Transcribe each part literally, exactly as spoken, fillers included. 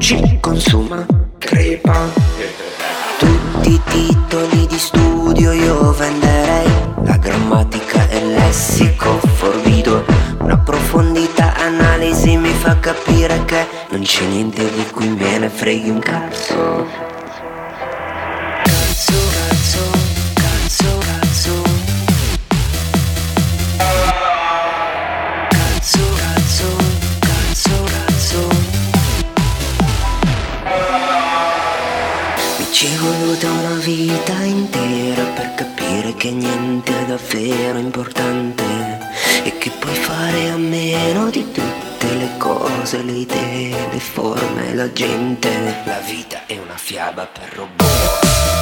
ci consuma, crepa. Tutti i titoli di studio io venderei, la grammatica e il lessico forbido. Una profondità analisi mi fa capire che non c'è niente di cui me ne freghi un cazzo. Cazzo, cazzo, cazzo, cazzo. Cazzo, cazzo, cazzo, cazzo. Mi ci è voluta una vita intera per capire che niente è davvero importante e che puoi fare a meno di tutte le cose, le idee, le forme, la gente. La vita è una fiaba per robot.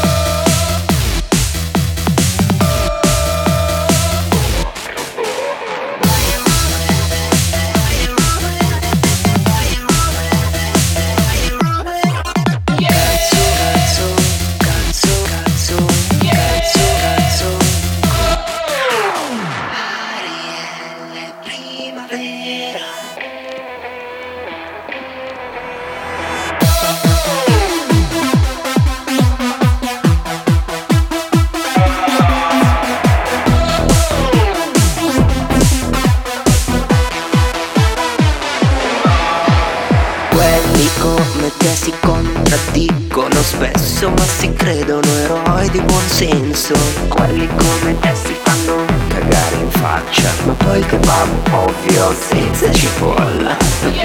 Come te si contraddicono spesso, ma si credono eroi di buon senso. Quelli come te si fanno cagare in faccia, ma poi il kebab ovvio senza cipolla.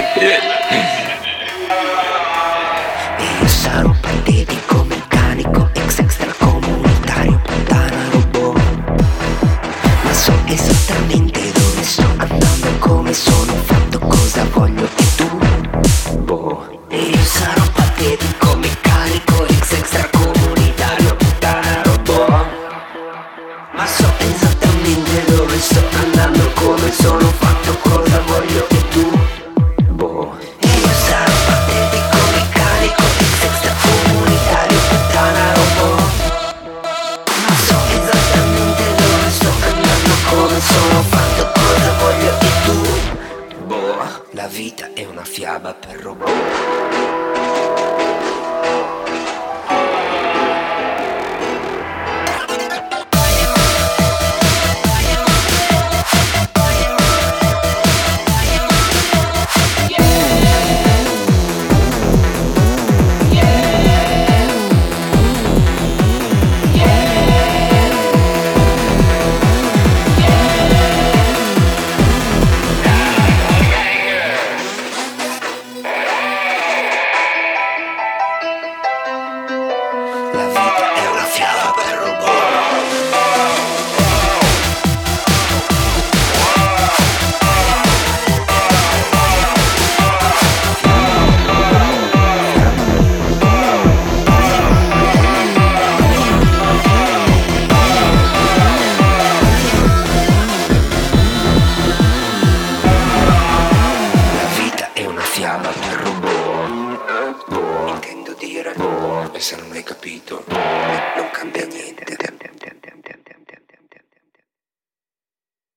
E io sarò patetico, meccanico, ex extracomunitario, puttana robot. Ma so esattamente dove sto andando, come sono fatto, cosa voglio e tu. Boh. E io sarò patetico, meccanico, ex extracomunitario, puttana robot. Ma so esattamente dove sto andando, come sono fatto, cosa voglio e tu. Boh. E io sarò patetico, meccanico, ex extracomunitario, puttana robot. Ma so esattamente dove sto andando, come sono fatto, cosa voglio e tu. Boh. La vita è una fiaba per robot.